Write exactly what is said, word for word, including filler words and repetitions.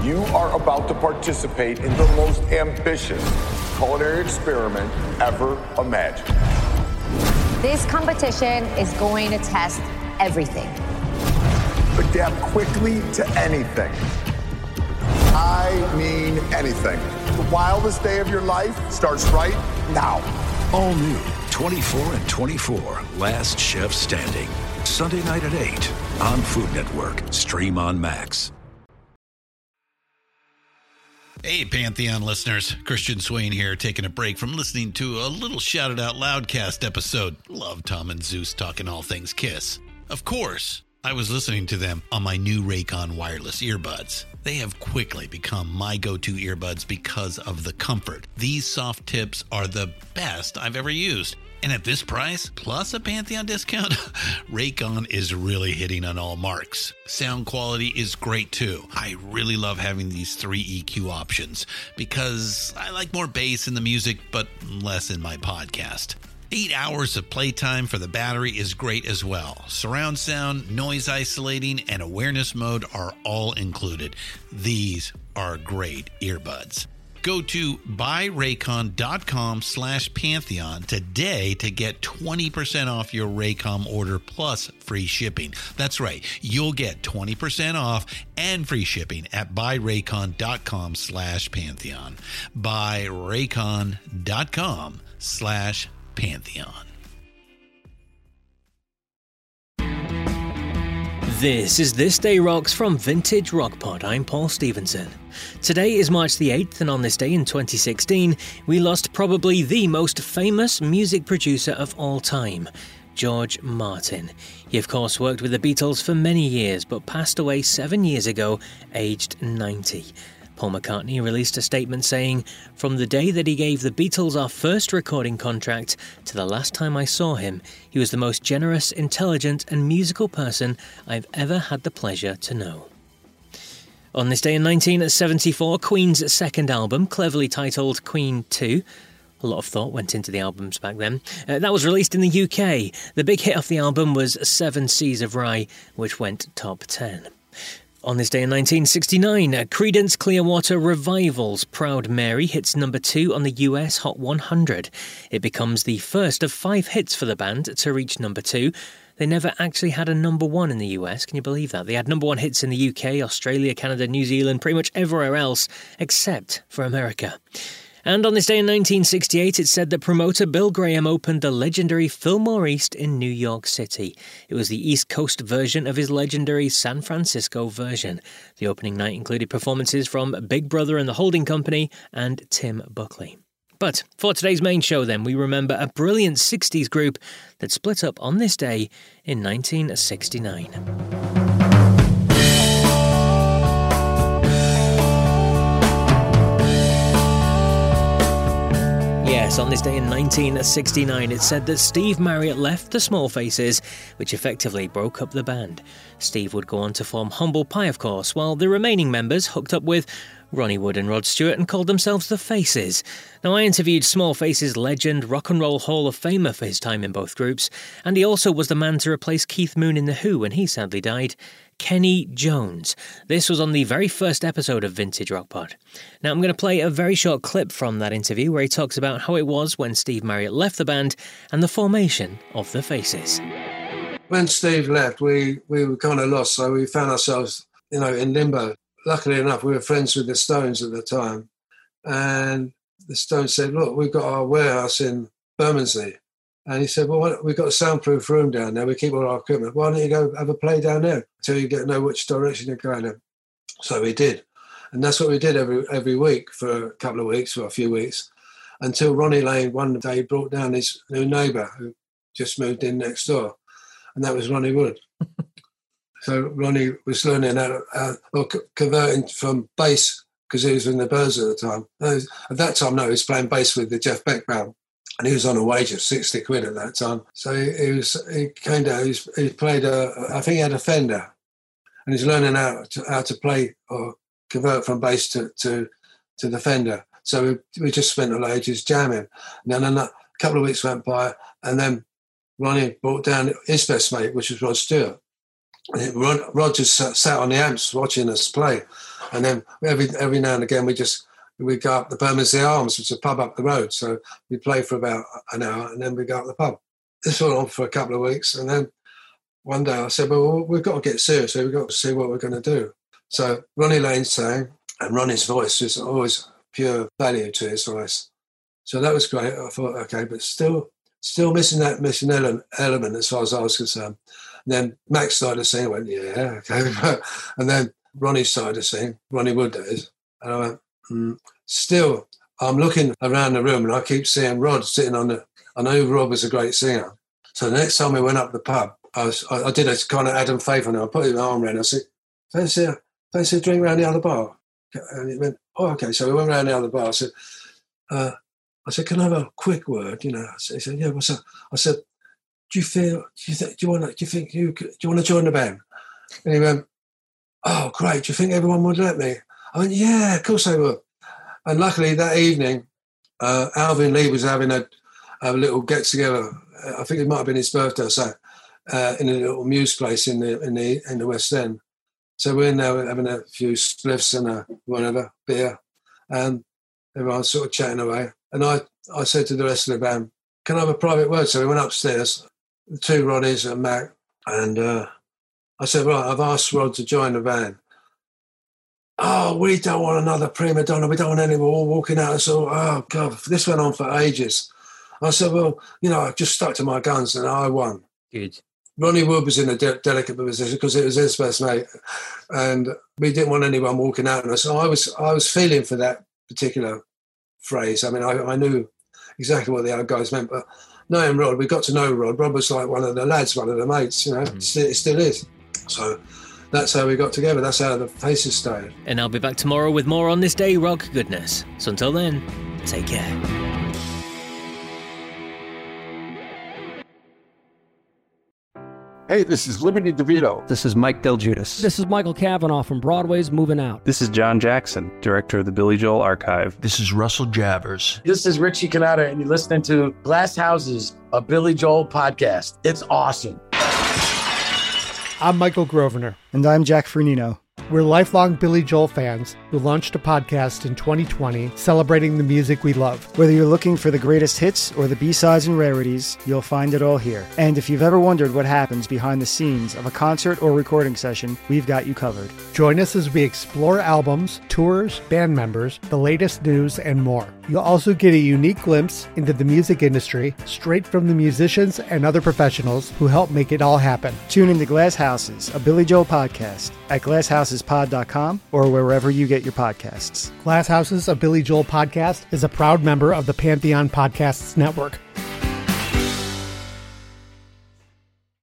You are about to participate in the most ambitious culinary experiment ever imagined. This competition is going to test everything. Adapt quickly to anything. I mean anything. The wildest day of your life starts right now. All new twenty-four and twenty-four, Last Chef Standing. Sunday night at eight on Food Network. Stream on Max. Hey, Pantheon listeners. Christian Swain here, taking a break from listening to a little Shout It Out Loudcast episode. Love Tom and Zeus talking all things Kiss. Of course, I was listening to them on my new Raycon wireless earbuds. They have quickly become my go-to earbuds because of the comfort. These soft tips are the best I've ever used. And at this price, plus a Pantheon discount, Raycon is really hitting on all marks. Sound quality is great too. I really love having these three E Q options because I like more bass in the music, but less in my podcast. Eight hours of playtime for the battery is great as well. Surround sound, noise isolating, and awareness mode are all included. These are great earbuds. Go to buyraycon.com slash Pantheon today to get twenty percent off your Raycon order plus free shipping. That's right. You'll get twenty percent off and free shipping at buyraycon.com slash Pantheon. Buyraycon.com slash Pantheon. This is This Day Rocks from Vintage Rock Pod. I'm Paul Stevenson. Today is March the eighth, and on this day in twenty sixteen, we lost probably the most famous music producer of all time, George Martin. He of course worked with the Beatles for many years, but passed away seven years ago, aged ninety. Paul McCartney released a statement saying, "From the day that he gave the Beatles our first recording contract to the last time I saw him, he was the most generous, intelligent and musical person I've ever had the pleasure to know." On this day in nineteen seventy-four, Queen's second album, cleverly titled Queen two, a lot of thought went into the albums back then, uh, that was released in the U K. The big hit of the album was Seven Seas of Rhye, which went top ten. On this day in nineteen sixty-nine, Creedence Clearwater Revival's Proud Mary hits number two on the U S Hot one hundred. It becomes the first of five hits for the band to reach number two. They never actually had a number one in the U S, can you believe that? They had number one hits in the U K, Australia, Canada, New Zealand, pretty much everywhere else, except for America. And on this day in nineteen sixty-eight, it's said that promoter Bill Graham opened the legendary Fillmore East in New York City. It was the East Coast version of his legendary San Francisco version. The opening night included performances from Big Brother and the Holding Company and Tim Buckley. But for today's main show then, we remember a brilliant sixties group that split up on this day in nineteen sixty-nine. Yes, on this day in nineteen sixty-nine, it's said that Steve Marriott left the Small Faces, which effectively broke up the band. Steve would go on to form Humble Pie, of course, while the remaining members hooked up with Ronnie Wood and Rod Stewart and called themselves the Faces. Now, I interviewed Small Faces legend, Rock and Roll Hall of Famer for his time in both groups, and he also was the man to replace Keith Moon in The Who when he sadly died, Kenny Jones. This was on the very first episode of Vintage Rock Pod. Now, I'm going to play a very short clip from that interview where he talks about how it was when Steve Marriott left the band and the formation of the Faces. When Steve left, we, we were kind of lost, so we found ourselves, you know, in limbo. Luckily enough, we were friends with the Stones at the time, and the Stones said, "Look, we've got our warehouse in Bermondsey." And he said, "Well, we've got a soundproof room down there. We keep all our equipment. Why don't you go have a play down there until you get know which direction you're going in?" So we did. And that's what we did every every week for a couple of weeks, for a few weeks, until Ronnie Lane one day brought down his new neighbour who just moved in next door, and that was Ronnie Wood. So Ronnie was learning how to, uh, or c- converting from bass, because he was in the Byrds at the time. No, at that time, no, he was playing bass with the Jeff Beck band, and he was on a wage of sixty quid at that time. So he, he was he came down, he, was, he played, a, I think he had a Fender, and he's learning how to, how to play or convert from bass to, to, to the Fender. So we, we just spent all ages jamming. And then a couple of weeks went by, and then Ronnie brought down his best mate, which was Rod Stewart. Rod, Rod just sat, sat on the amps watching us play. And then every every now and again, we just, we go up the Bermondsey Arms, which is a pub up the road. So we play for about an hour and then we go up the pub. This went on for a couple of weeks. And then one day I said, well, we've got to get serious. We've got to see what we're going to do. So Ronnie Lane sang, and Ronnie's voice was always pure value to his voice. So that was great. I thought, okay, but still still missing that missing element as far as I was concerned. And then Max started to sing. I went, yeah, okay. And then Ronnie started to sing, Ronnie Wood, that is. And I went, mm. Still, I'm looking around the room and I keep seeing Rod sitting on the, I know Rod was a great singer. So the next time we went up the pub, I, was, I, I did a kind of Adam Faith on him. I put his arm around him. I said, fancy a, fancy a drink around the other bar? And he went, oh, okay. So we went around the other bar. I said, uh, I said, can I have a quick word? You know, he said, yeah, what's up? I said, do you feel, do you, think, do you want to, do you think you, do you want to join the band? And he went, oh, great. Do you think everyone would let me? I went, yeah, of course they would. And luckily that evening, uh, Alvin Lee was having a, a little get together. I think it might have been his birthday or so, uh, in a little Muse place in the in the in the West End. So we're in there having a few spliffs and a whatever beer, and everyone's sort of chatting away. And I, I said to the rest of the band, "Can I have a private word?" So we went upstairs, the two Roddies and Mac, and uh, I said, "Right, I've asked Rod to join the band." Oh, we don't want another prima donna. We don't want anyone all walking out. So, oh, God, this went on for ages. I said, well, you know, I just stuck to my guns and I won. Good. Ronnie Wood was in a de- delicate position because it was his best mate. And we didn't want anyone walking out on us. So I was I was feeling for that particular phrase. I mean, I, I knew exactly what the other guys meant. But knowing Rod, we got to know Rod. Rod was like one of the lads, one of the mates, you know. Mm. Still, it still is. So that's how we got together. That's how the Faces started. And I'll be back tomorrow with more on This Day Rock goodness. So until then, take care. Hey, this is Liberty DeVito. This is Mike Del Giudice. This is Michael Cavanaugh from Broadway's Moving Out. This is John Jackson, director of the Billy Joel Archive. This is Russell Javers. This is Richie Canada, and you're listening to Glass Houses, a Billy Joel podcast. It's awesome. I'm Michael Grosvenor. And I'm Jack Fernino. We're lifelong Billy Joel fans who launched a podcast in twenty twenty celebrating the music we love. Whether you're looking for the greatest hits or the B-sides and rarities, you'll find it all here. And if you've ever wondered what happens behind the scenes of a concert or recording session, we've got you covered. Join us as we explore albums, tours, band members, the latest news, and more. You'll also get a unique glimpse into the music industry straight from the musicians and other professionals who help make it all happen. Tune into Glass Houses, a Billy Joel podcast at glass houses pod dot com or wherever you get your podcasts. Glass Houses, a Billy Joel podcast is a proud member of the Pantheon Podcasts Network.